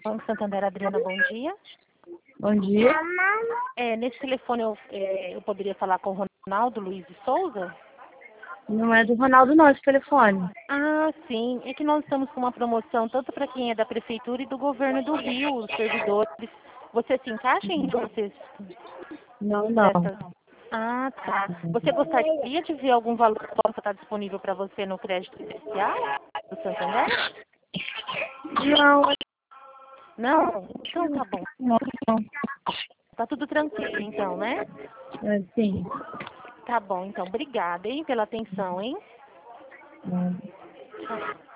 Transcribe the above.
Banco Santander, Adriana, bom dia. Bom dia. Nesse telefone eu poderia falar com o Ronaldo Luiz de Souza? Não é do Ronaldo não, esse telefone. Ah, sim. É que nós estamos com uma promoção tanto para quem é da Prefeitura e do Governo do Rio, os servidores. Você se encaixa em vocês? Não. Ah, tá. Você gostaria de ver algum valor que possa estar disponível para você no crédito especial do Santander? Não. Não? Então tá bom. Não. Tá tudo tranquilo então, né? Sim. Tá bom, então. Obrigada, hein, pela atenção, hein? Não. Tchau.